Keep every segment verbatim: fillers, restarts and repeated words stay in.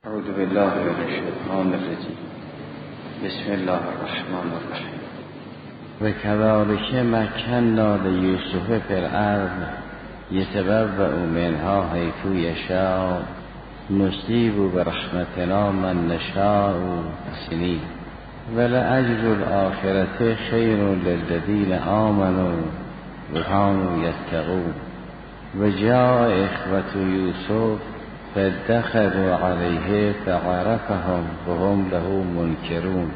اعوذ بالله من الشیطان الرجیم. بسم الله الرحمن الرحیم. و کذالک مکننا لیوسف فی الارض یتبوأ منها حیث یشاء نصیب برحمتنا من نشاء سنین ولأجر الآخرة خیر للذین آمنوا وكانوا یتقون. و جاء اخوة یوسف فادخلوا علیه فعرفهم وهم له منکرون.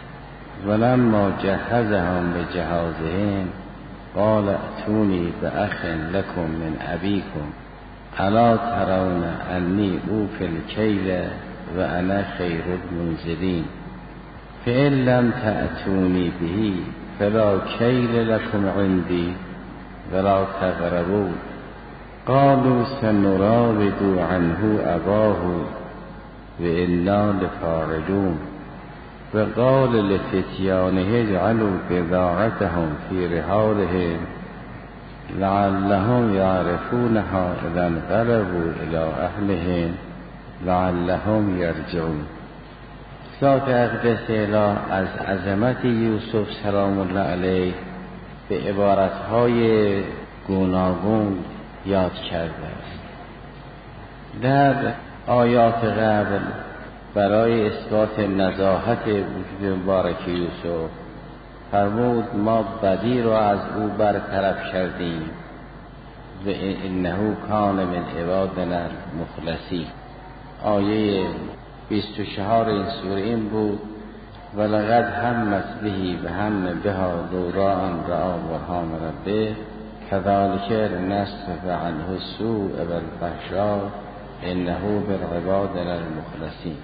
ولما جهزهم بجهازهم قال ائتوني بأخ لكم من أبيكم الا ترون انی اوفی الکیل و انا خیر المنزلین فإن لم تأتونی به فلا کیل لكم عندي ولا تقربوا. قالوا سنراود عنه أباه وإنا لفاعلون. وقال لفتيانه اجعلوا بضاعتهم في رحالهم لعلهم يعرفونها إذا انقلبوا إلى أهلهم لعلهم يرجعون. ذات اقدس اله از عظمت یوسف سلام الله علیه به عبارتهای گوناگون یاد کرده است. در آیات قبل برای اثبات نزاهت وجود مبارک یوسف فرمود ما بدی را از او برطرف کردیم و انه کان من عبادنا المخلصین. آیه بیست و چهار این سوره این بود ولقد همت بهی و هم بها لولا ان رأى برهان ربه كذلك لنصرف عنه السوء والفحشاء انه بالعبادنا المخلصین.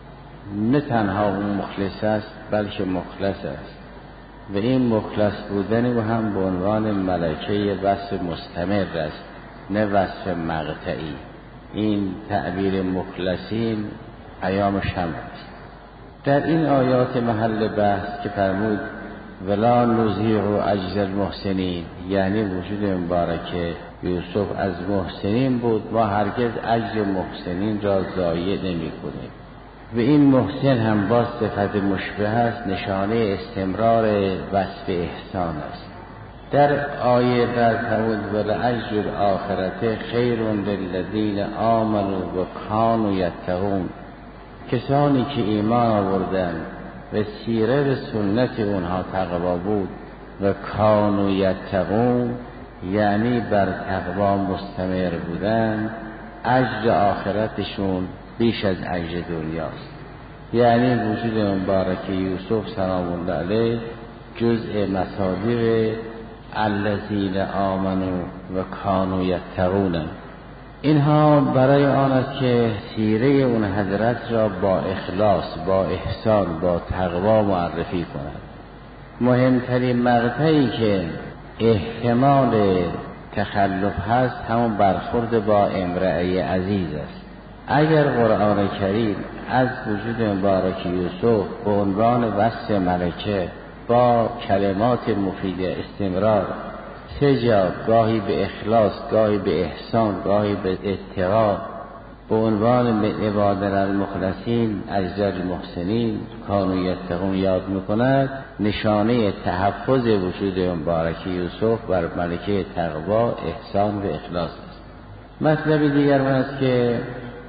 نه تنها اون مخلص است بلکه مخلص است و این مخلص بودن او هم به عنوان ملکه وصف مستمر است نه وصف مقطعی. این تعبیر مخلصین ایام شمع است. در این آیات محل بحث که فرمود ولا نضیع اجر المحسنین، یعنی وجود مبارک یوسف از محسنین بود، ما هرگز اجر محسنین را ضایع نمی کنیم. و این محسن هم با صفت مشبه است، نشانه استمرار وصف احسان است. در آیه در فرمود ولأجر الآخرة خیر للذین آمنوا و کانوا یتقون. کسانی که ایمان آوردند و سیره و سنت اونها تقوا بود و کانوا یتقون یعنی بر تقوا مستمر بودند، اجر آخرتشون بیش از اجر دنیاست. یعنی وجود مبارک یوسف سلام الله علیه جزء مصادیق الذین آمنوا و کانوا یتقون. اینها برای آن است که سیره اون حضرت را با اخلاص، با احسان، با تقوا معرفی کنند. مهمترین مقطعی که احتمال تخلف هست همون برخورد با امرأه عزیز است. اگر قرآن کریم از وجود مبارک یوسف به عنوان وصف ملکه با کلمات مفید استمرار سه جا، گاهی به اخلاص، گاهی به احسان، گاهی به اتقا، به عنوان عبادنا المخلصین اجر المحسنین کانوا یتقون یاد میکند، نشانه تحفظ وجود مبارک یوسف بر ملکه تقوا، احسان و اخلاص است. مطلب دیگر است که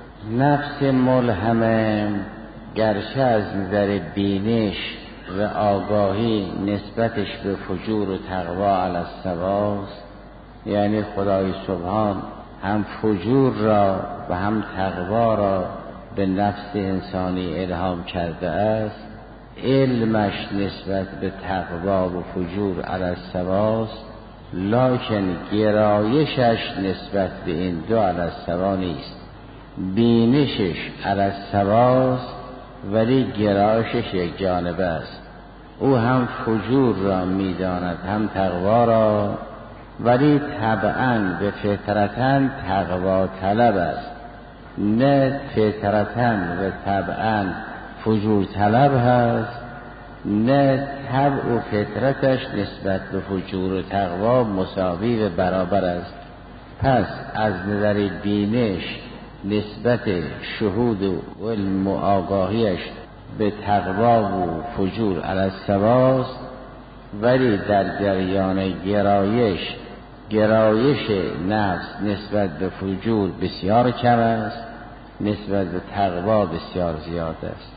نفس ملهمه گرچه از نظر بینش و آگاهی نسبتش به فجور و تقوا علی السواست، یعنی خدای سبحان هم فجور را و هم تقوا را به نفس انسانی الهام کرده است، علمش نسبت به تقوا و فجور علی السواست، لکن گرایشش نسبت به این دو علی السوا نیست. بینشش علی السواست ولی گرایشش یک جانبه است. او هم فجور را میداند هم تقوا را، ولی طبعاً به فطرتاً تقوا طلب است، نه فطرتاً و طبعاً فجور طلب هست، نه طبع و فطرتش نسبت به فجور و تقوا مساوی و برابر است. پس از نظر بینش نسبت شهود و علم و آگاهیش به تقوا و فجور علی السواست، ولی در جریان گرایش گرایش نفس نسبت به فجور بسیار کم است، نسبت به تقوا بسیار زیاد است.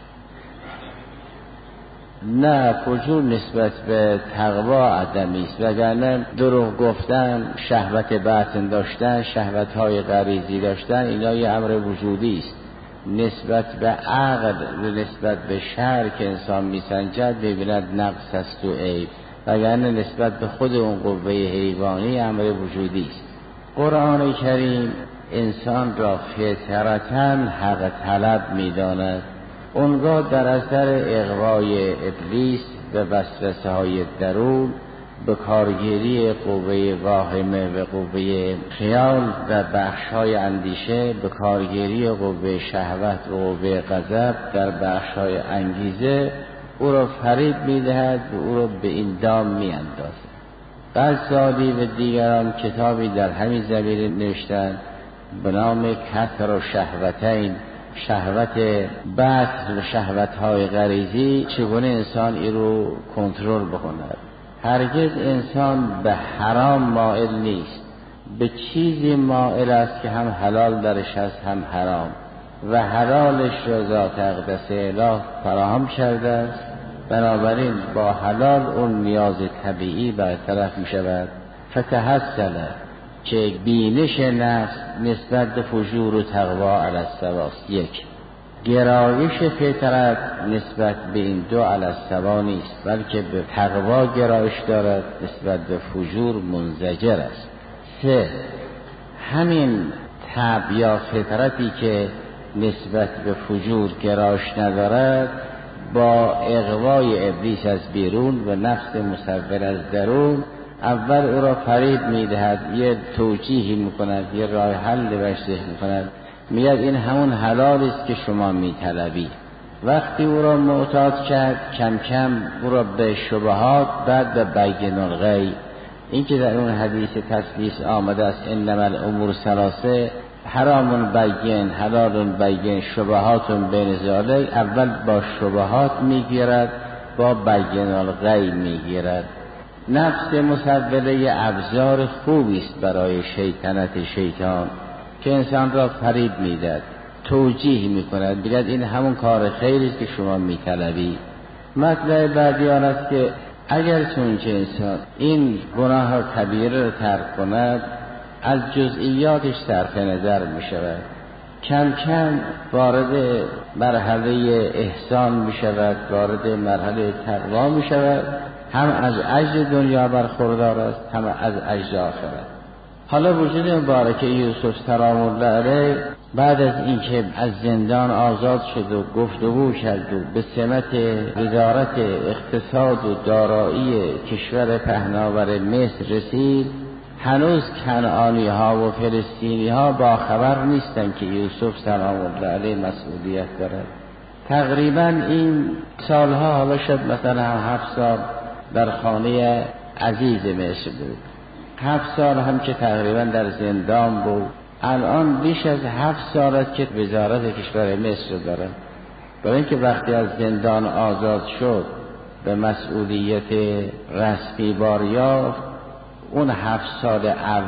نه، فجور نسبت به تقوا عدمی است، وگرنه دروغ گفتن، شهوت باطن داشتن، شهوت‌های غریزی داشتن، اینا یه امر وجودی است. نسبت به عقل و نسبت به شرع که انسان میسنجد ببیند نقص است و عیب، وگرنه نسبت به خود اون قوه حیوانی امر وجودی است. قرآن کریم انسان را فطرتاً حق طلب می‌داند. اونگاه در اثر اغوای ابلیس و وسوسه های درون به کارگیری قوه واهمه و قوه خیال و بخش های اندیشه، به کارگیری قوه شهوت و قوه غضب در بخش های انگیزه او را فریب میدهد و او را به این دام میاندازد. غزالی و دیگران کتابی در همین زمینه نوشتند به نام کثر و شهوتین، شهوت باطن و شهوت‌های غریزی، چگونه انسان این رو کنترل بکند. هرگز انسان به حرام مائل نیست، به چیزی مائل است که هم حلال درش است هم حرام، و حلالش را ذات اقدس اله فراهم کرده است. بنابراین با حلال اون نیاز طبیعی برطرف می شود. فتحصل که بینش نفس نسبت به فجور و تقوا علی السواست. یک، گرایش فطرت نسبت به این دو علی السوا نیست، بلکه به تقوا گرایش دارد، نسبت به فجور منزجر است. سه، همین طبع یا فطرتی که نسبت به فجور گرایش ندارد با اغوای ابلیس از بیرون و نفس مصور از درون اول او را فریب میدهد، یه توجیهی میکند، یه راه حل بهش ذکر میکند، میگه این همون حلالی است که شما میطلبی. وقتی او را معتاد کرد، کم کم او را به شبهات، بعد به بین الغیب، این که در اون حدیث تثلیث آمده است انما الامور ثلاثه، حرام بین، حلال بین، شبهات بین ذالک، اول با شبهات میگیرد، با بین الغیب میگیرد. نفس مسوله ابزار خوبی است برای شیطنت شیطان که انسان را فریب میدهد، توجیه میکند، بگوید این همون کار خیری است که شما میطلبی. مطلب بعدی آن است که اگر چونکه انسان این گناه کبیره را ترک کند، از جزئیاتش صرف نظر میشود، کم کم وارد مرحله احسان میشود، وارد مرحله تقوا میشود، هم از اجر دنیا برخوردار است، هم از اجر آخرت. حالا وجود مبارک یوسف سلام الله علیه بعد از اینکه از زندان آزاد شد و گفتگو کرد و به سمت وزارت اقتصاد و دارایی کشور پهناور مصر رسید، هنوز کنعانی ها و فلسطینی ها با خبر نیستند که یوسف سلام الله علیه مسئولیت دارد. تقریبا این سالها، حالا شد مثلا هفت سال در خانه عزیز مصر بود، هفت سال هم که تقریبا در زندان بود، الان بیش از هفت سال است که وزارت کشور مصر دارد. برای اینکه وقتی از زندان آزاد شد به مسئولیت رسمی بار یافت، اون هفت سال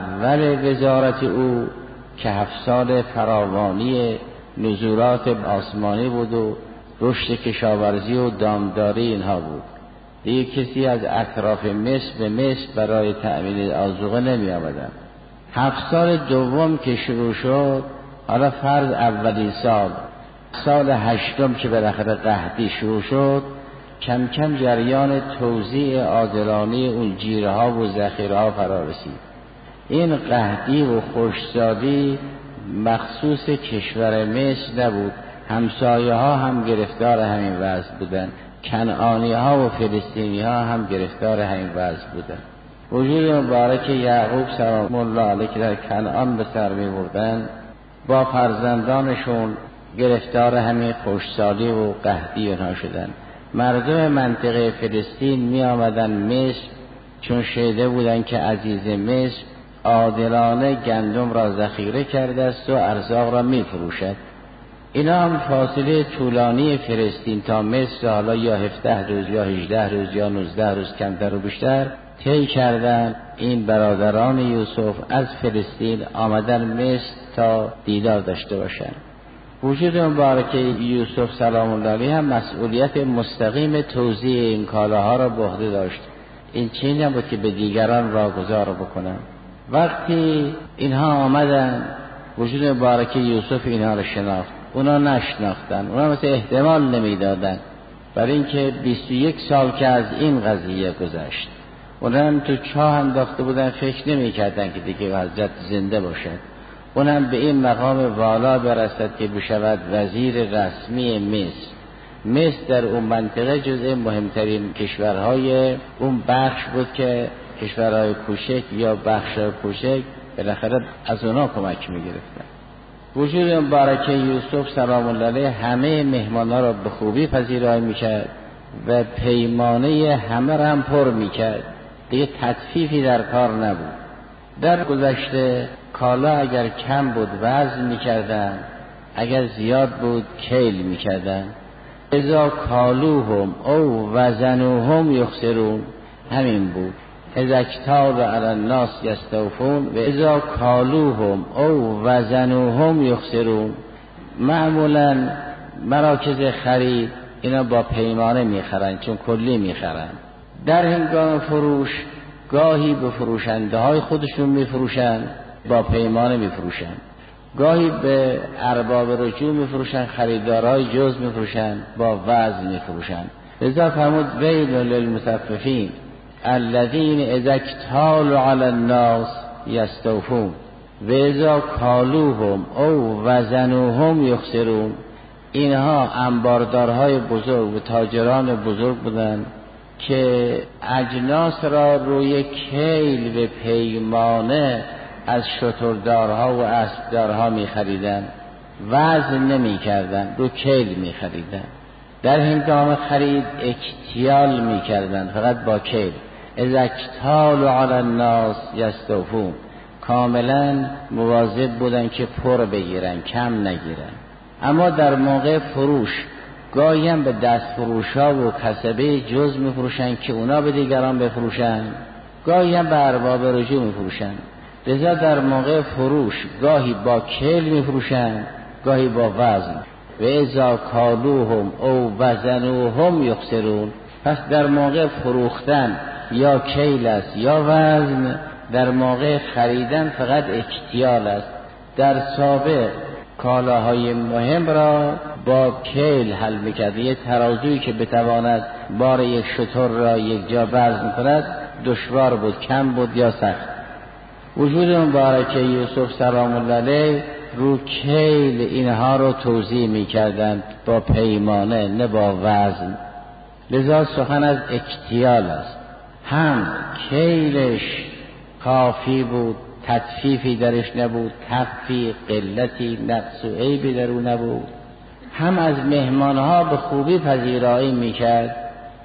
اول وزارت او که هفت سال فراوانی نزولات آسمانی بود و رشد کشاورزی و دامداری اینها بود، دیگه کسی از اطراف مصر به مصر برای تأمین آذوقه نمی آمدن. هفت سال دوم که شروع شد، حالا فرض اولین سال، سال هشتم که بالاخره قحطی شروع شد، کم کم جریان توزیع عادلانه اون جیره ها و ذخیره ها فرا رسید. این قحطی و خشکسالی مخصوص کشور مصر نبود، همسایه ها هم گرفتار همین وضع بودن، کنعانی ها و فلسطینی ها هم گرفتار همین وضع بودن. وجود مبارک یعقوب سلام الله علیه که در کنعان به سر می بردن، با فرزندانشون گرفتار همین خشکسالی و قحطی اونها شدن. مردم منطقه فلسطین می آمدن مصر، چون شیده بودن که عزیز مصر عادلانه گندم را ذخیره کرده است و ارزاق را می فروشد. اینا هم فاصله طولانی فلسطین تا مصر، حالا یا هفده روز یا هجده روز یا نوزده روز کمتر و بیشتر طی کردن. این برادران یوسف از فلسطین آمدن مصر تا دیدار داشته باشند. وجود مبارک یوسف سلام الله علیه هم مسئولیت مستقیم توزیع این کالاها را به عهده داشت. این چیزی نبود که به دیگران راهگذار بکنن. وقتی اینها آمدن وجود مبارک یوسف اینها را شناخت، اونا نشناختن، اونا مثل احتمال نمیدادن، برای اینکه بیست و یک سال که از این قضیه گذشت، اونا هم تو چاه انداخته بودن، فکر نمی کردن که دیگه حضرت زنده باشد. اونم به این مقام والا برسد که بشود وزیر رسمی مصر. مصر در اون منطقه جزء مهمترین کشورهای اون بخش بود که کشورهای کوچک یا بخشهای کوچک بالاخره از اونا کمک میگرفتن. وجود مبارک یوسف سلام الله علیه همه مهمانها را به خوبی پذیرایی میکرد و پیمانه همه را هم پر میکرد، دیگه تطفیفی در کار نبود. در گذشته کالا اگر کم بود وزن میکردن، اگر زیاد بود کیل میکردن. اذا کالوهم او وزنوهم یخسرون، همین بود. اذا اکتال علی الناس یستوفون و اذا کالوهم او وزنوهم یخسرون. معمولا مراکز خرید اینا با پیمانه میخرن، چون کلی میخرن. در هنگام فروش گاهی به فروشنده های خودشون میفروشن، با پیمانه میفروشن. گاهی به ارباب رجوع میفروشن، خریدارای جز میفروشن، با وزن میفروشن. لذا فرمود ویل للمطففین الذین اذا اکتالوا علی الناس یستوفون و اذا کالوهم او وزنوهم یخسرون. اینها انباردارهای بزرگ و تاجران بزرگ بودند که اجناس را روی کیل و پیمانه از شتردارها و اسبدارها می خریدن، وزن نمی کردن، رو کیل می خریدن. در هنگام خرید اکتیال می کردن، فقط با کیل. اذا اکتالوا علی الناس یستوفون، کاملا مواظب بودن که پر بگیرن، کم نگیرن. اما در موقع فروش گاهی هم به دست فروش ها و کسبه جز می فروشن که اونا به دیگران بفروشن، گاهی هم به ارباب رجوع می فروشن. لذا در موقع فروش گاهی با کیل می فروشن، گاهی با وزن. و اذا کالوهم او وزنوهم یخسرون. پس در موقع فروختن یا کیل است یا وزن، در موقع خریدن فقط اکتیال است. در سابق کالاهای مهم را با کیل حل میکرد. یک ترازویی که بتواند بار یک شتر را یک جا وزن کند دشوار بود، کم بود یا سخت. وجود مبارک یوسف سلام الله علیه رو کیل اینها رو توزیع میکردند، با پیمانه نه با وزن. لذا سخن از اکتیال است. هم کیلش کافی بود، تطفیفی درش نبود، تفی قلتی نقص و عیبی در او نبود. هم از مهمانها به خوبی پذیرایی میکرد.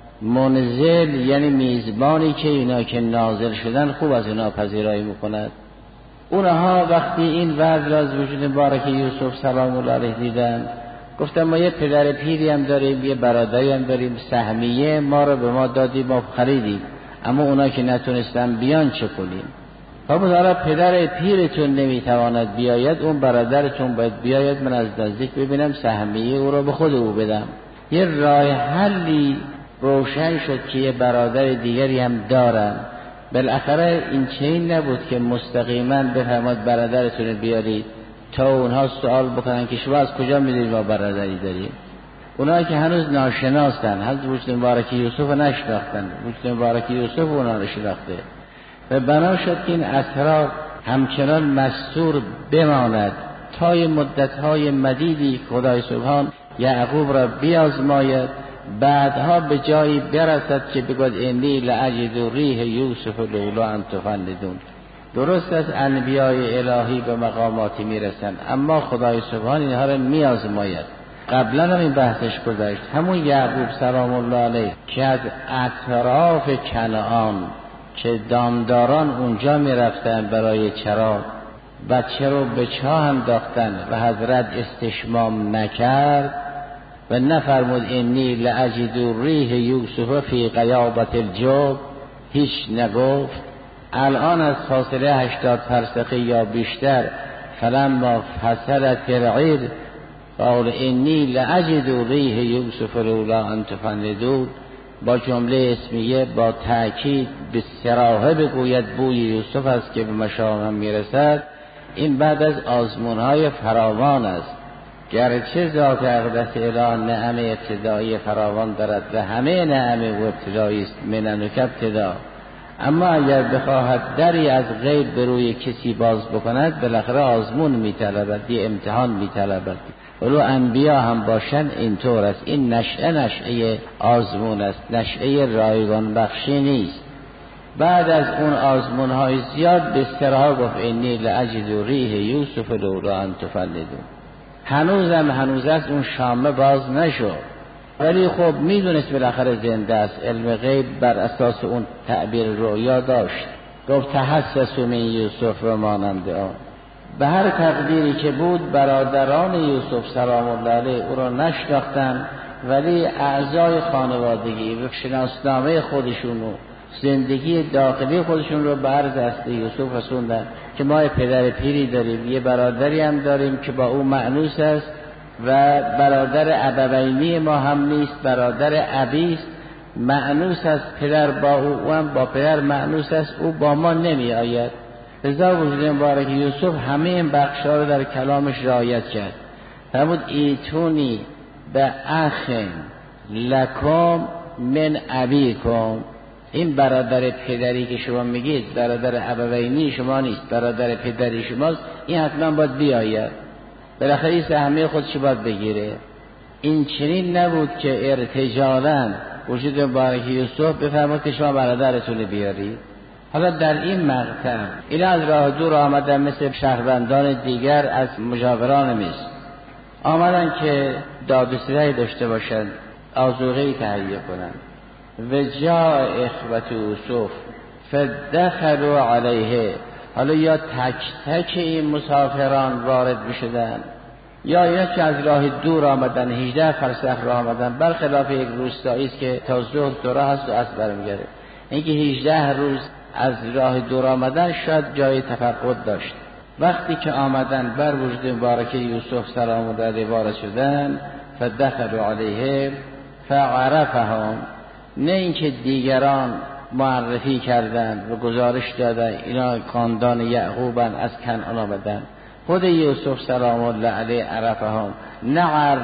منزل یعنی میزبانی که اینا که نازل شدن خوب از اینا پذیرایی میکند. اونها وقتی این وضع را از وجود مبارک یوسف سلام الله علیه دیدن، گفتن ما یه پدر پیری هم داریم، یه برادری هم داریم، سهمیه ما رو به ما دادی، ما خریدیم، اما اونا که نتونستن بیان چه کنیم؟ فرمود حالا پدر پیرتون نمیتواند بیاید، اون برادرتون باید بیاید، من از نزدیک ببینم سهمیه او را به خود او بدم. یه راه حلی روشن شد که یه برادر دیگری هم دارن. بالاخره این چنین نبود که مستقیما بفرماد برادرتون بیارید تا اونها سوال بکنن که شما از کجا میدونید ما برادری داریم. اونها که هنوز ناشناستن، حضرت وجود مبارک یوسف نشناختن، وجود مبارک یوسف اونا رو شناخته و بنا شد که این اسرار همچنان مستور بماند تا مدت‌های مدیدی خدای سبحان یعقوب را بیازماید، بعدها به جایی برسد که بگوید انی لاجد ریح یوسف لولا ان تفندون. درست از انبیای الهی به مقاماتی میرسن، اما خدای سبحان اینها را میازماید. قبلا هم این بحثش گذشت. همون یعقوب سلام الله علیه که از اطراف کنعان که دامداران اونجا می رفتن برای چرا، بچه رو به چاه انداختن و حضرت استشمام نکرد و نفرمود انی لأجد ریح یوسف فی غیابت الجب، هیچ نگفت. الان از فاصله هشتاد فرسخی یا بیشتر فلما فصلت العیر قال انی لأجد ریح یوسف لولا ان تفندون، با جمله اسمیه با تأکید به صراحه بگوید بوی یوسف است که به مشامم میرسد. این بعد از آزمونهای فراوان است. گرچه ذات اقدس اله نعمه ابتدایی فراوان دارد و همه نعمه و ابتدایی است، منن و ابتدا، اما اگر بخواهد دری از غیب به روی کسی باز بکند بالاخره آزمون میطلبد، یه امتحان میطلبد. ولو انبیا هم باشن اینطور است. این نشأه نشأه آزمون است، نشأه رایگان بخشی نیست. بعد از اون آزمون های زیاد به استراحه گفت انی لأجد ریح یوسف لولا ان تفندون. هنوزم هنوز است، اون شامه باز نشد، ولی خب میدونست بالاخره زنده است. علم غیب بر اساس اون تعبیر رؤیا داشت. گفت تحسسوا من یوسف و مانند آن. به هر تقدیری که بود برادران یوسف سلام الله علیه او را نشناختن، ولی اعضای خانوادگی و شناسنامه خودشون و زندگی داخلی خودشون رو به عرض دست یوسف رسوندن که ما پدر پیری داریم، یه برادری هم داریم که با او مأنوس است و برادر ابوینی ما هم نیست، برادر ابی است، مأنوس است پدر با او، او هم با پدر مأنوس است، او با ما نمی آید. لذا وجود مبارک یوسف همه این بخشا رو در کلامش رعایت کرد. فرمود ایتونی به اخ لکم من ابیکم. این برادر پدری که شما میگید برادر ابوینی شما نیست، برادر پدری شماست، این حتما باید بیاید، بالاخره این سهمیه خودش باید بگیره. این چنین نبود که ارتجالاً وجود مبارک یوسف بفرماد که شما برادرتون بیارید. حالا در این مقطع این از راه دور آمدن، مثل شهروندان دیگر از مجاوران مصر آمدن که داد و ستدی داشته باشند، آذوقه‌ای تهیه کنند. و جاء اخوة یوسف فدخلوا علیه. حالا یا تک تک این مسافران وارد بشدن، یا اینا که از راه دور آمدن، هجده فرسخ راه آمدن، برخلاف یک روستایی است که تا ظهر تو راه هست و از برمیگرده. اینکه هجده روز از راه دور آمدن شاید جای تفقد داشت. وقتی که آمدن بر وجود مبارک یوسف سلام الله علیه وارد شدن، فدخلوا علیه فعرفهم، نه اینکه دیگران معرفی کردند و گزارش دادن اینا خاندان یعقوبن از کنعان آمدن، خود یوسف سلام الله علیه عرفهم، نه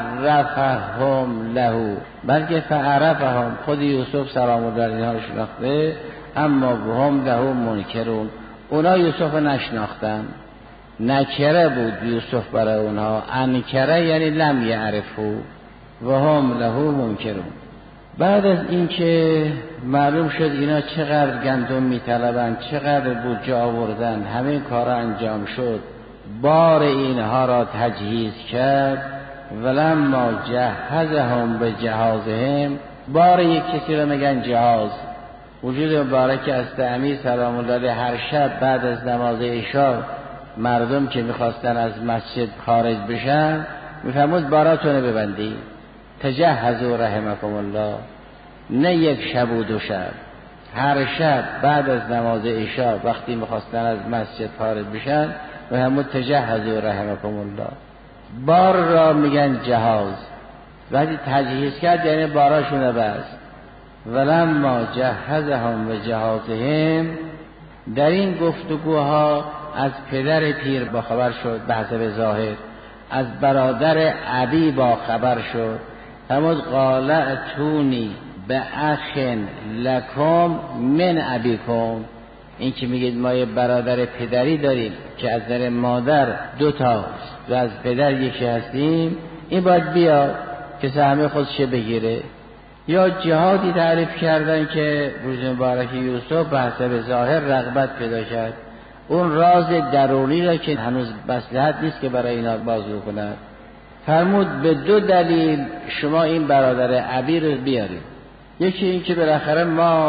عرفهم له، بلکه فعرفهم، خود یوسف سلام الله علیه ها شناخته، اما هم له منکرون، اونا یوسف نشناختن. نکره بود یوسف برای اونها، انکره یعنی لم یعرفو و هم له منکرون. بعد از اینکه معلوم شد اینا چقدر گندم میطلبن، چقدر بودجه آوردن، همه کارا انجام شد، بار اینها را تجهیز کرد. ولما جهزهم به جهازهم، بار یک کسی را میگن جهاز. وجود مبارک از امیر سلام الله علیه هر شب بعد از نماز عشا مردم که میخواستن از مسجد خارج بشن میفرمود باراتونه ببندی، تجهزوا رحمکم الله. نه یک شب و دو شب، هر شب بعد از نماز عشا وقتی میخواستن از مسجد خارج بشن میفرمود تجهزوا رحمکم الله. بار را میگن جهاز. وقتی تجهیز کرد یعنی باراشونه بست. ولما جهزهم و جهازهم، در این گفتگوها از پدر پیر با خبر شد به حسب ظاهر، از برادر ابی با خبر شد. فرمود قال اتونی به اخ لکم من ابیکم. این که میگید ما یه برادر پدری داریم که از نظر مادر دو تا و از پدر یکی هستیم، این باید بیا که سهمه خودش بگیره. یا جهادی تعریف کردن که روز مبارک یوسف به حسب ظاهر رغبت پیدا کرد، اون راز درونی را که هنوز مصلحت نیست که برای اینا بازگو کند. فرمود به دو دلیل شما این برادر ابی رو بیارید. یکی این که بالاخره ما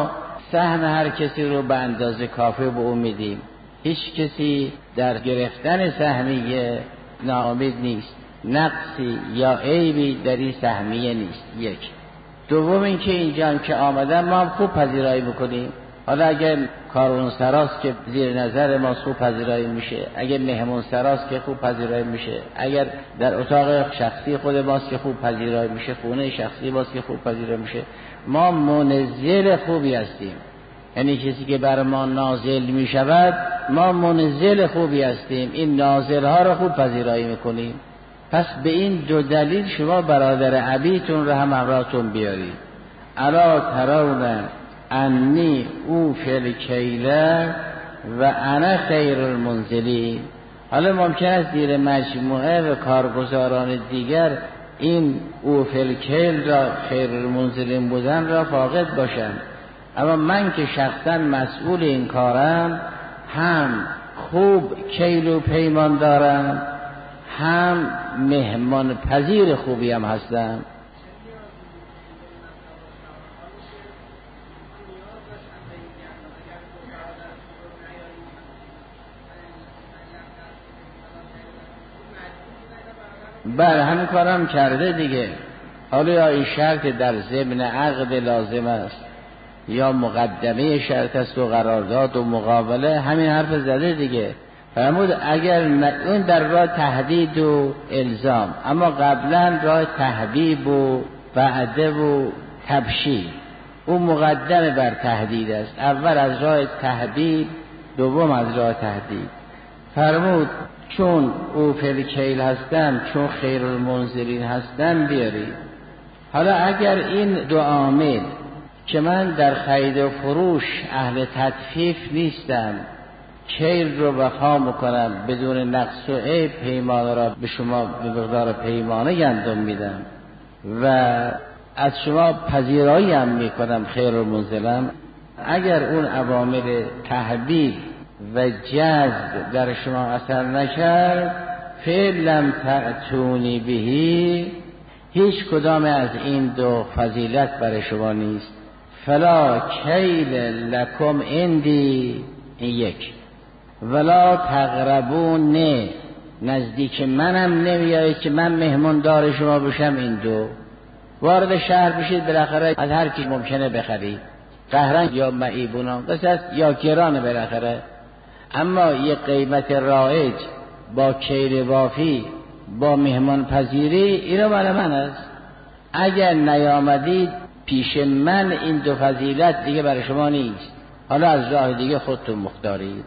سهم هر کسی رو به اندازه کافی به او میدیم. هیچ کسی در گرفتن سهمیه ناامید نیست، نقصی یا عیبی در این سهمیه نیست. یک. دوم اینکه اینجا هم که آمدن ما هم خوب پذیرایی بکنیم. حالا اگر کارون سراست که زیر نظر ما خوب پذیرایی میشه، اگر مهمون سراست که خوب پذیرایی میشه، اگر در اتاق شخصی خود ماست که خوب پذیرایی میشه، خونه شخصی ماست که خوب پذیرایی میشه، ما منزل خوبی هستیم. یعنی کسی که بر ما نازل میشود ما منزل خوبی هستیم، این نازل ها رو خوب پذیرایی میکنیم. پس به این دو دلیل شما برادر ابیتون رو هم همراهتون بیارید. الا ترون انی اوفی الکیل و انا خیر المنزلین. حالا ممکن است زیر مجموعه و کارگزاران دیگر این اوفی الکیل را خیر المنزلین بودن را فاقد باشند، اما من که شخصا مسئول این کارم هم خوب کیل و پیمان دارم، هم مهمان پذیر خوبی هم هستم. بله همین کارم کرده دیگه. حالا یا این شرط در ضمن عقد لازم است یا مقدمه شرط است و قرارداد و مقابله، همین حرف زده دیگه. فرمود اگر اون در راه تهدید و الزام، اما قبلا راه تحبیب و وعده و تبشیر، اون مقدم بر تهدید است. اول از راه تحبیب، دوم از راه تهدید. فرمود چون او فلکیل هستن، چون خیر المنزلین هستن بیارید. حالا اگر این دو عامل که من در خرید و فروش اهل تطفیف نیستم، کیل رو وفا میکنم بدون نقص و عیب، پیمانه را به شما به مقدار پیمانه گندم میدم و از شما پذیرایی هم میکنم خیر المنزلم، اگر اون عوامل تحبیب و جذب در شما اثر نکرد، فعلم تأتونی بهی، هیچ کدام از این دو فضیلت برای شما نیست. فلا کیل لکم عندی، این یک. ولا تقربون، نه نزدیک منم نمیایید که من مهماندار شما بشم. این دو. وارد شهر بشید بالاخره از هر کی ممکنه بخرید، قهرن یا معیبونان قصص یا گران بالاخره، اما یه قیمت رایج با کیل وافی با مهمان پذیری، اینو برای من است. اگر نیامدید پیش من، این دو فضیلت دیگه برای شما نیست. حالا از راه دیگه خودتون مختارید.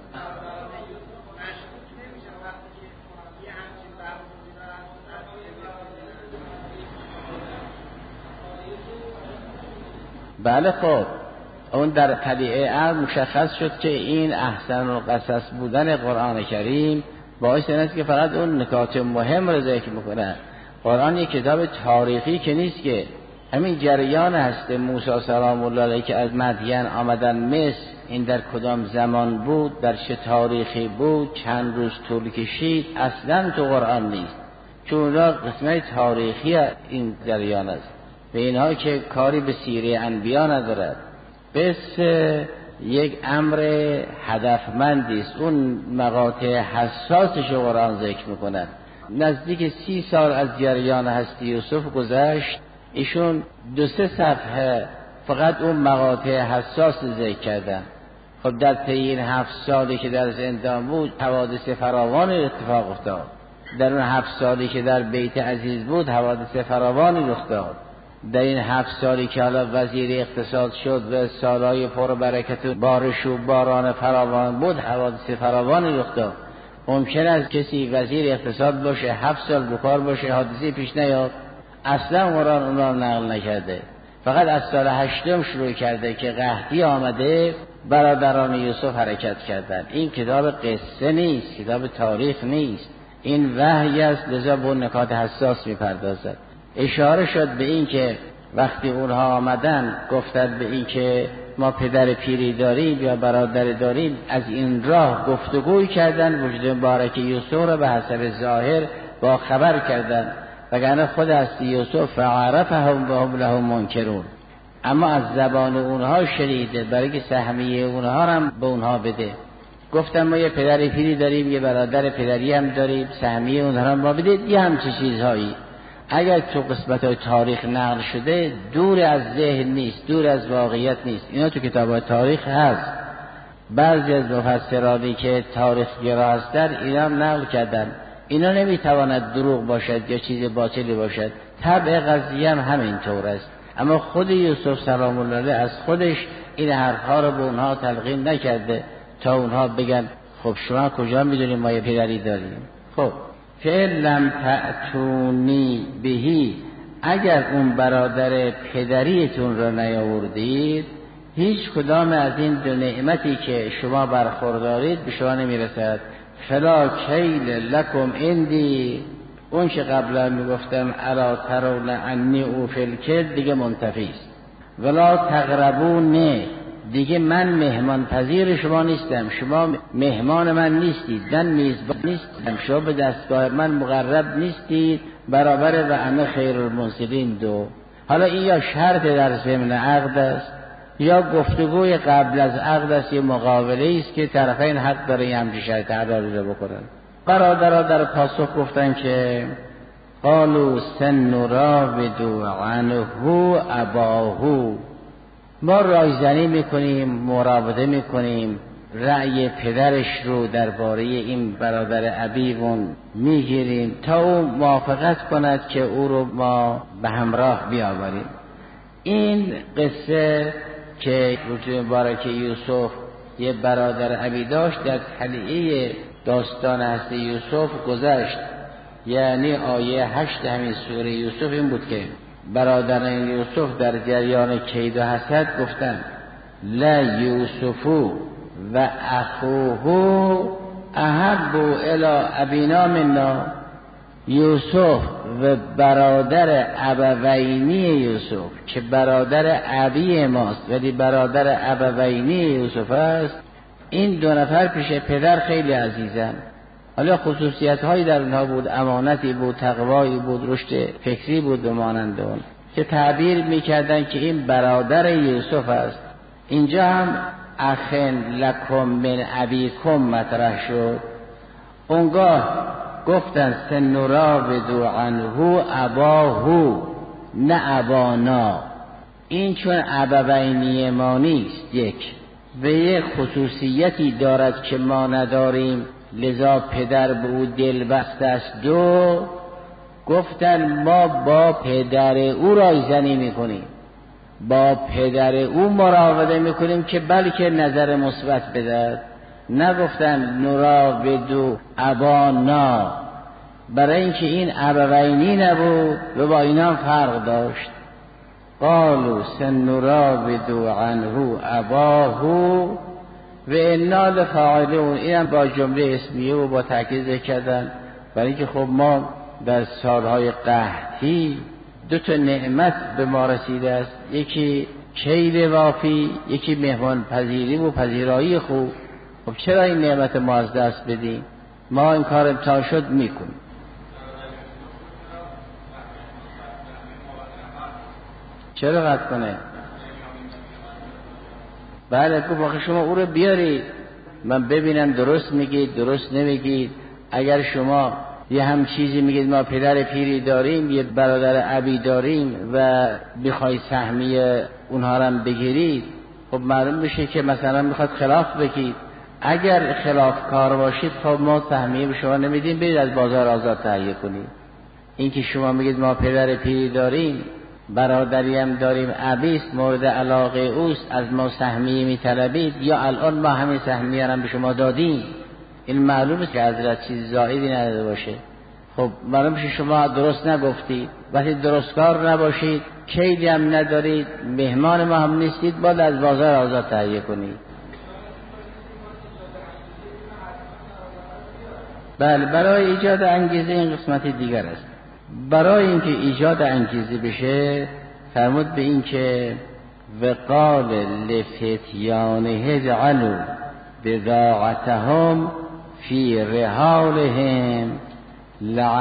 بله خب اون در طبیعه عقل مشخص شد که این احسن القصص بودن قرآن کریم باعث این است که فقط اون نکات مهم رو ذکر میکنه. قرآن یک کتاب تاریخی که نیست، که همین جریان هست موسی سلام الله علیه که از مدین آمدن مصر، این در کدام زمان بود، در چه تاریخی بود، چند روز طول کشید، اصلا تو قرآن نیست، چون را قسمت تاریخی این جریان است. به اینها که کاری به سیره انبیا ندارد، بس یک امر هدفمندی است. اون مقاطع حساسش قرآن ذکر میکنن. نزدیک سی سال از جریان هستی یوسف گذشت، ایشون دو سه صفحه فقط اون مقاطع حساس ذکر کردن. خب در طی این هفت سالی که در زندان بود حوادث فراوانی اتفاق افتاد. در اون هفت سالی که در بیت عزیز بود حوادث فراوانی رخ داد. در این هفت سالی که حالا وزیر اقتصاد شد و سالهای پر برکت و بارش و باران فراوان بود، حوادث فراوانی رخ داد. ممکن است کسی وزیر اقتصاد باشه، هفت سال بکار باشه، حادثه پیش نیاد. اصلا قرآن اون را نقل نکرده، فقط از سال هشتم شروع کرده که قحطی آمده، برادران یوسف حرکت کردند. این کتاب قصه نیست، کتاب تاریخ نیست، این وحی است، لذا به نکات حساس میپردازد. اشاره شد به این که وقتی اونها آمدن گفتند به این که ما پدر پیری داریم یا برادر داریم، از این راه گفتگوی کردن، وجود مبارک یوسف را به حسب ظاهر با خبر کردن، وگرنه خود است یوسف فعرفهم و هم له منکرون. اما از زبان اونها شنیده، برای که سهمیه اونها هم به اونها بده. گفتم ما یه پدر پیری داریم، یه برادر پدری هم داریم، سهمیه اونها هم ما بده. یه همچین چیزهایی اگر تو قسمت های تاریخ نقل شده دور از ذهن نیست، دور از واقعیت نیست. اینا تو کتاب تاریخ هست. بعضی از مفسرانی که تاریخ گرا هستن اینا هم نقل کردن. اینا نمیتواند دروغ باشد یا چیز باطلی باشد. طبع قضیه هم همین طور است. اما خود یوسف سلام الله علیه از خودش این حرفها رو به اونها تلقین نکرده تا اونها بگن خب شما کجا میدونید ما یه پدری داریم. خب فعلم تأتونی بهی، اگر اون برادر پدریتون رو نیاوردید هیچ کدام از این دو نعمتی که شما برخوردارید به شما نمیرسد. فلا کیل لکم اندی، اون که قبلا میگفتم الا ترون انی اوفی الکیل دیگه منتفی است. ولا تقربون، دیگه من مهمان پذیر شما نیستم، شما مهمان من نیستید، من میزبان نیستم، شما به دستگاه من مقرب نیستید. برابر و انا خیر المنزلین دو. حالا این یا شرط در ضمن عقد است یا گفتگوی قبل از عقد است، یه مقابله است که طرفین حق داره این همچین شرط عقد رو بکنن. برادرها در پاسخ گفتن که قالوا سنراود عنه اباه، ما رایزنی میکنیم، مراوده میکنیم، رأی پدرش رو درباره این برادر ابیمون میگیریم تا او موافقت کند که او رو ما به همراه بیاوریم. این قصه که وجود مبارک یوسف یه برادر ابی داشت در تلیعه داستان هست یوسف گذشت. یعنی آیه هشت همین سوره یوسف این بود که برادران یوسف در جریان کید و حسد گفتند لا یوسفو و اخوه احب الی ابینا منا، یوسف و برادر ابوینی یوسف که برادر ابی ماست ولی برادر ابوینی یوسف است، این دو نفر پیش پدر خیلی عزیزن. حالا خصوصیت هایی در اونها بود، امانتی بود، تقوایی بود، رشد فکری بود و مانند اون که تعبیر میکردن که این برادر یوسف است. اینجا هم اخن لکم من ابیکم مطرح شد. اونگاه گفتن سنراود عنه اباه نه ابانا، این چون ابوینی ما نیست یک و یک خصوصیتی دارد که ما نداریم لذا پدر به او دل بسته است. دو گفتن ما با پدر او رایزنی میکنیم، با پدر او مراوده میکنیم که بلکه نظر مثبت بدهد. نگفتن نراودو ابانا، برای اینکه این ابوینی نبود و با اینا فرق داشت. قالوا سنراودو عنه اباه و انا لفاعلون، اینم با جمله اسمیه و با تاکید کردن برای اینکه خب ما در سالهای قحطی دو تا نعمت به ما رسیده است، یکی کیل وافی، یکی مهمان پذیری و پذیرایی خوب. خب چرا این نعمت ما از دست بدیم؟ ما این کار امتحان شد میکنیم. چرا قطع کنه؟ بله گفت آخه شما او رو بیارید من ببینم درست میگید درست نمیگید. اگر شما یه هم چیزی میگید ما پدر پیری داریم، یه برادر ابی داریم و بخوای سهمیه اونها رو بگیرید، خب معلوم میشه که مثلا میخواد خلاف بگید. اگر خلاف کار باشید خب ما سهمیه به شما نمیدیم، برید از بازار آزاد تهیه کنید. این که شما میگید ما پدر پیری داریم، برادری هم داریم، ابیست مورد علاقه اوست، از ما سهمیه میطلبید، یا الان ما همین سهمیه هم به شما دادیم، این معلومه که حضرت چیز زائدی نداده باشه. خب معلوم میشه شما درست نگفتید. وقتی درست کار نباشید، کیدی هم ندارید، مهمان ما هم نیستید، باید از بازار آزاد تهیه کنید. بله برای ایجاد انگیزه این قسمت دیگر است. برای اینکه ایجاد انگیزه بشه فرمود به این که وقال لفتیانه جعلوا بضاعتهم فی رحالهم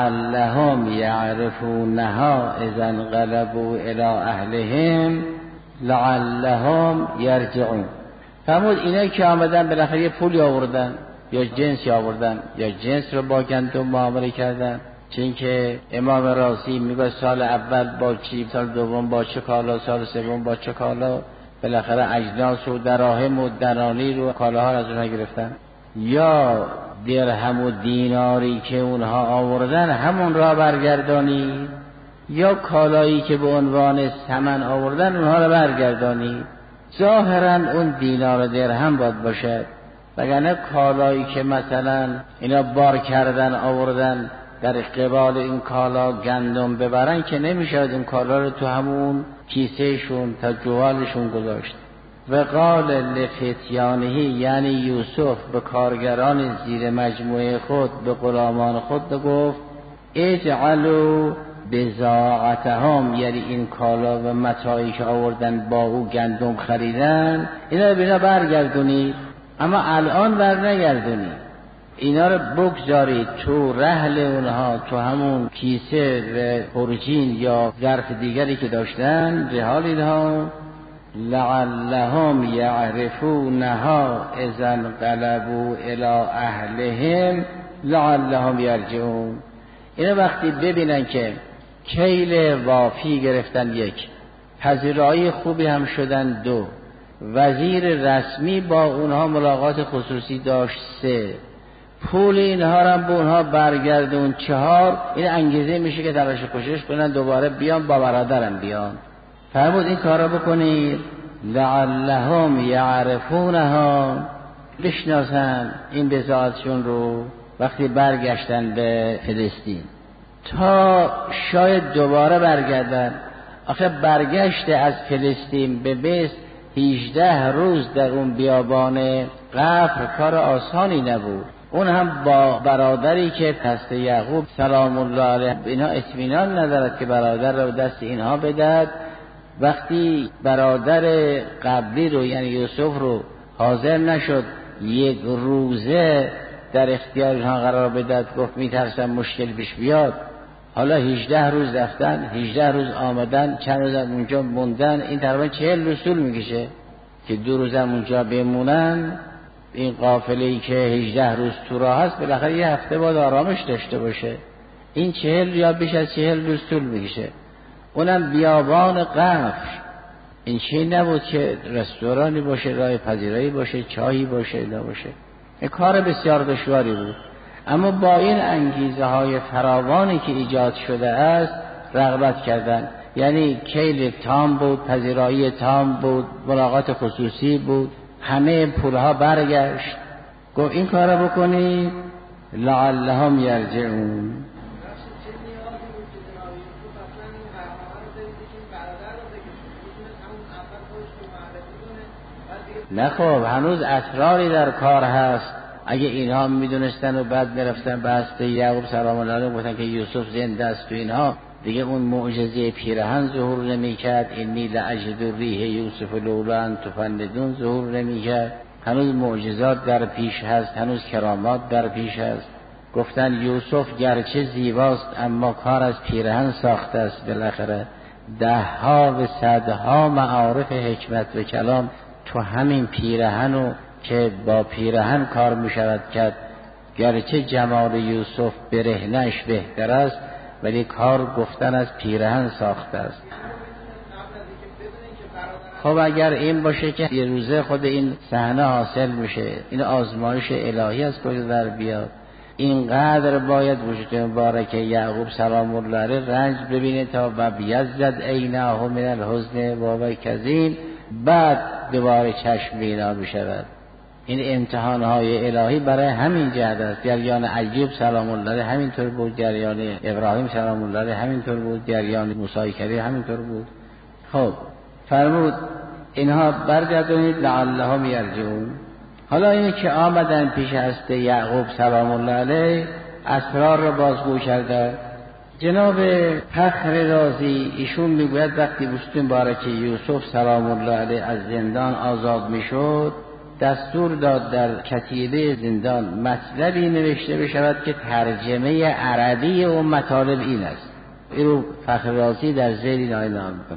لعلهم یعرفونها اذا انقلبوا الی اهلهم لعلهم یرجعون. فرمود اینا که آمدن بالاخره یه پولی آوردن یا جنسی آوردن یا جنس رو با گندم معامله کردن، چون که امام رازی میگه سال اول با چی، سال دوم با چه کالا، سال سوم با چه کالا، بالاخره اجناس و دراهم و دنانیر و کالاها از اونها گرفتن. یا درهم و دیناری که اونها آوردن همون را برگردانی، یا کالایی که به عنوان ثمن آوردن اونها را برگردانی. ظاهرا اون دینار و درهم باید باشد، وگرنه کالایی که مثلا اینا بار کردن آوردن در قبال این کالا گندم ببرن که نمیشد این کالا رو تو همون کیسه شون تا جوالشون گذاشت. و قال لفتیانهی، یعنی یوسف به کارگران زیر مجموعه خود، به غلامان خود گفت اجعلوا بضاعتهم، یعنی این کالا و متاعی که آوردن با او گندم خریدن اینا رو بینا برگردونید، اما الان بر نگردونید، اینا رو بگذارید تو رحل اونها، تو همون کیسه و خورجین یا ظرف دیگری که داشتن رحال اینها، لعلهم یعرفونها اذا انقلبوا الی اهلهم لعلهم یرجعون. اینا وقتی ببینن که کیل وافی گرفتن یک، پذیرایی خوبی هم شدن دو، وزیر رسمی با اونها ملاقات خصوصی داشت سه، پول اینها رو به اونها برگردون چهار، این انگیزه میشه که تلاش کوشش کنن دوباره بیان با برادرم بیان. فرمود این کارا بکنید لعلهم یعرفونها، بشناسن این بضاعتشون رو وقتی برگشتن به فلسطین، تا شاید دوباره برگردن. آخه برگشت از فلسطین به مصر هجده روز در اون بیابان قفر کار آسانی نبود. اون هم با برادری که دست یعقوب سلام الله علیه اینا اطمینان ندارد که برادر رو دست اینها بدهد. وقتی برادر قبلی رو یعنی یوسف رو حاضر نشد یک روزه در اختیار اینها قرار بدهد، گفت میترسم مشکل پیش بیاد. حالا هجده روز رفتن، هجده روز آمدن، چند روز اونجا موندن، این تقریبا چهل روز طول میکشه که دو روز اونجا بمونن. این قافله‌ای که هجده روز تو راه هست بالاخره یه هفته بعد آرامش داشته باشه. این چهل یا بیش از چهل روز طول میکشه، اونم بیابان قفر. این چی نبود که رستورانی باشه، راه پذیرایی باشه، چایی باشه، اینا باشه. این کار بسیار دشواری بود، اما با این انگیزه های فراوانی که ایجاد شده است رغبت کردن. یعنی کیل تام بود، پذیرایی تام بود، ملاقات خصوصی بود، همه پولها برگشت. گفت این کار بکنید لعلهم یرجعون. نه خب هنوز اسراری در کار هست. اگه اینها میدونستن و بعد میرفتن بحث یعقوب سلام الله علیه گفتن که یوسف زنده است تو اینها، دیگه اون معجزه پیرهن ظهور نمیکرد. اینی لاجد ریح یوسف لولا ان تفندون ظهور نمیکرد. هنوز معجزات در پیش هست، هنوز کرامات در پیش هست. گفتن یوسف گرچه زیباست اما کار از پیرهن ساخته است. بالاخره ده ها و صدها معارف حکمت و کلام تو همین پیرهنو که با پیرهن کار می شود کرد. گرچه جمال یوسف برهنش بهتر است ولی کار گفتن از پیرهن ساخته است. خب اگر این باشه که یه روزه خود این صحنه حاصل میشه، این آزمایش الهی از کجا در بیاد؟ اینقدر باید وجود مبارک یعقوب سلام الله علیه رنج ببینه تا و بیزد عینه من الحزن و کظیم، بعد دوباره چشم بینا بشود. این امتحانهای الهی برای همین جهت است. جریان ایوب سلام الله علیه همینطور بود، جریان ابراهیم سلام الله علیه همینطور بود، جریان موسی کریم همینطور بود. خب فرمود اینها برگردونید لعلهم یرجعون. حالا اینه که آمدن پیش هست یعقوب سلام الله علیه اسرار را بازگو کردن. جناب فخر رازی ایشون میگوید وقتی وجود مبارک یوسف سلام الله علیه از زندان آزاد میشد دستور داد در کتیبه زندان مطلبی نوشته بشود که ترجمه عربی اون مطالب این است. این رو فخر رازی در ذیل نام می‌کند.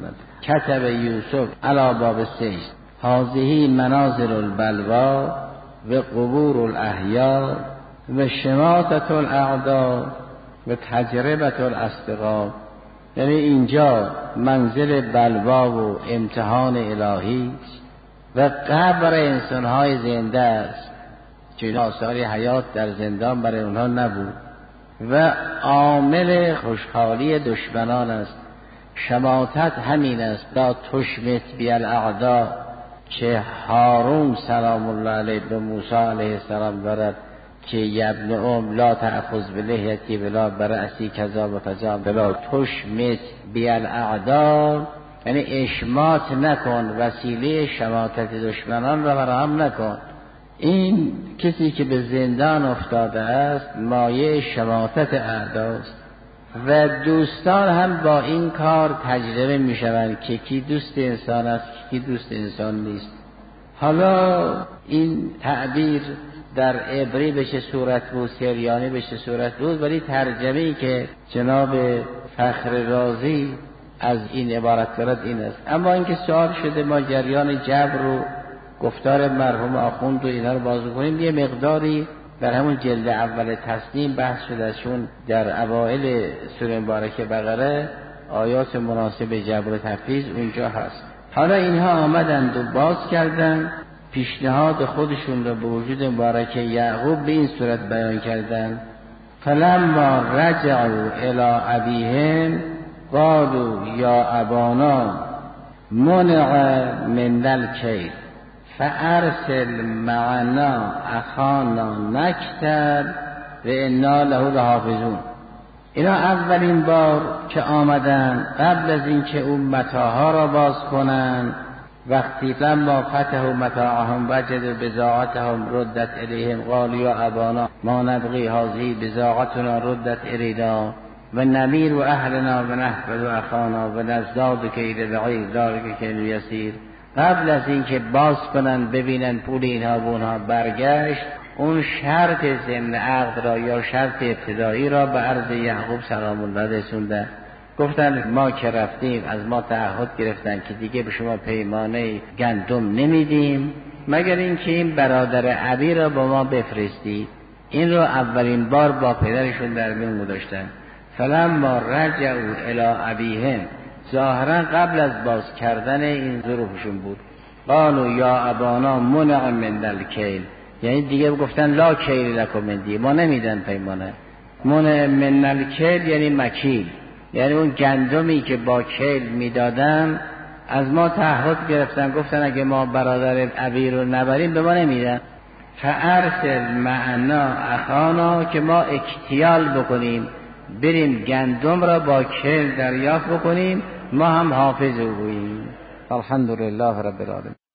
کتب یوسف علی باب السجن هذه منازل البلوا و قبور الاحیا و شماتة الاعداء و تجربة الاصدقاء. یعنی اینجا منزل بلوا و امتحان الهی و قبر انسانهای زنده است که آثار حیات در زندان برای اونها نبود و عامل خوشحالی دشمنان است. شماتت همین است، لا تشمت بی الاعداء که هارون سلام الله علیه به موسی علیه السلام دارد که یبن ام لا تأخذ بلحیتی ولا برأسی کذا و کذا ولا تشمت بی الاعداء، یعنی اشمات نکن، وسیله شماتت دشمنان را فراهم نکن. این کسی که به زندان افتاده است مایه شماتت اعداست و دوستان هم با این کار تجربه می شوند که کی دوست انسان است کی دوست انسان نیست. حالا این تعبیر در عبری به چه صورت بود، سریانی به چه صورت بود، ولی ترجمه‌ای که جناب فخر رازی از این عبارت دارد این است. اما اینکه سوال شده ما جریان جبر و گفتار مرحوم آخوند و اینا رو بازو کنیم، یه مقداری در همون جلد اول تسنیم بحث شده، چون در اوائل سوره مبارکه بقره آیات مناسب جبر و تفویض اونجا هست. حالا اینها آمدند و باز کردند پیشنهاد خودشون رو به وجود مبارکه یعقوب به این صورت بیان کردند: فلما رجعوا الی ابیهم قالوا یا ابانا منع من الکیل فارسل معنا اخانا نکتب و انا له لحافظون. اینا اولین بار که آمدن قبل از اینکه اون متاعها را باز کنن، وقتی لما فتحوا متاعهم وجدوا بضاعتهم ردت الیهم قالوا یا ابانا ما نبغی هذه بضاعتنا ردت الینا و نمیر و اهلنا و نحفظ اخانا و نزداد کیل بعیر ذلک کیل یسیر. قبل از اینکه باز کنن ببینن پول اینها و اونها برگشت، اون شرط ضمن عقد را یا شرط ابتدایی را به عرض یعقوب سلام الله رسوندن. گفتن ما که رفتیم از ما تعهد گرفتن که دیگه به شما پیمانه گندم نمیدیم مگر اینکه این برادر ابی را با ما بفرستید. این رو اولین بار با پدرشون در میون گذاشتن. فلما رجعوا الی ابیهم، ظاهرا قبل از باز کردن این ظروفشون بود، قالوا یا ابانا منع من الکیل، یعنی دیگه گفتن لا کیل لکم من دی، ما نمیدن پیمانه. منع من الکیل یعنی مکیل، یعنی اون گندمی که با کیل میدادن از ما تعهد گرفتن، گفتن اگه ما برادر ابی رو نبریم به ما نمیدن. فارسل معنا اخانا، که ما اکتیال بکنیم بریم گندم را با کیل دریافت بکنیم، ما هم حافظ او بودیم. الحمدلله رب العالمین.